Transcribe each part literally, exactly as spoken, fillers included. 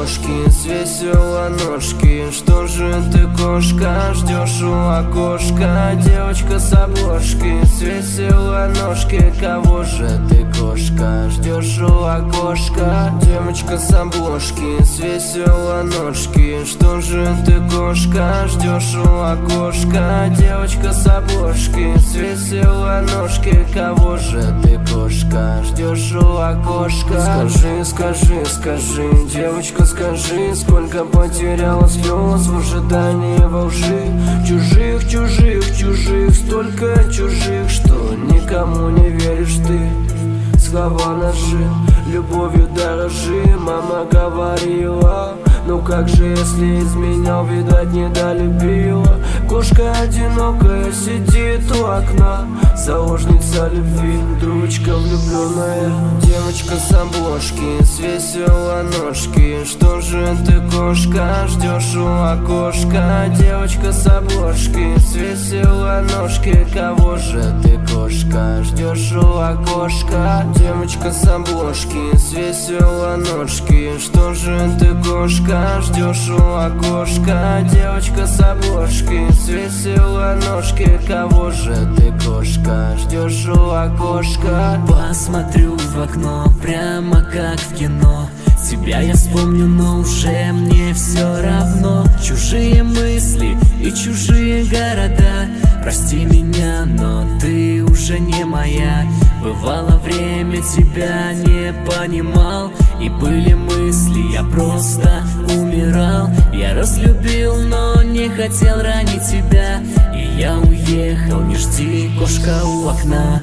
обложки с веселой ножки. Что же ты, кошка, ждешь у окошка? Девочка с обложки с веселой ножки. Кого же ты, кошка, ждешь у окошка? Девочка с обложки с веселой ножки. Что же ты, кошка, ждешь у окошка? Девочка с обложки с веселой ножки. Кого же ты, кошка, ждешь у окошка? Скажи, скажи, скажи, девочка, скажи, сколько потеряла слез в ожидании во лжи. Чужих, чужих, чужих, столько чужих, что никому не веришь ты. Слова ножи, любовью дорожи, мама говорила. Ну как же, если изменял, видать, недолюбила. Кошка одинокая сидит у окна, заложница любви, дурочка влюбленная. Девочка с обложки с веселой ножки. Что же ты, кошка, ждешь у окошка? Девочка с обложки с веселой ножки. Кого же ты, кошка, ждешь у окошка? Девочка с обложки с веселой ножки. Что же ты, кошка, ждешь у окошка? Девочка с обложки с веселой ножки. Кого же ты, кошка, ждешь у окошка? Посмотрю в окно, прямо как в кино. Тебя я вспомню, но уже мне все равно. Чужие мысли и чужие города. Прости меня, но ты уже не моя. Бывало время, тебя не понимал. И были мысли, я просто умирал. Я разлюбил, но не хотел ранить тебя. И я уехал, не жди, кошка у окна.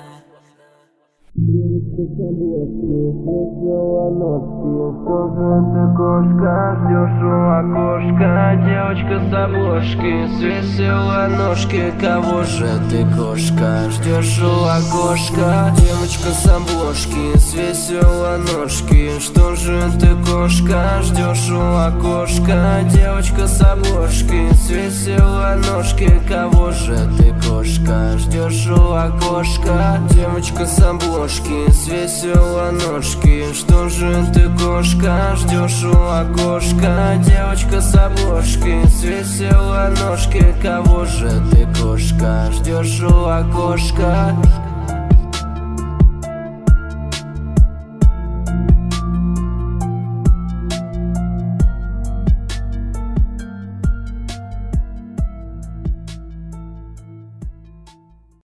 Девочка с обложки с веселой ножки. Что же ты, кошка, ждешь у окошка? Девочка с обложки с веселой ножки. Кого же ты, кошка, ждешь у окошка? Девочка с обложки с веселой ножки. Что же ты, кошка, ждешь у окошка? Девочка с обложки с веселой ножки. Кого же ты, кошка, ждешь у окошка? Девочка с обложки с веселой ножки. Что же ты, кошка, ждешь у окошка? Девочка с обложки с веселой ножки. Кого же ты, кошка, ждешь у окошка?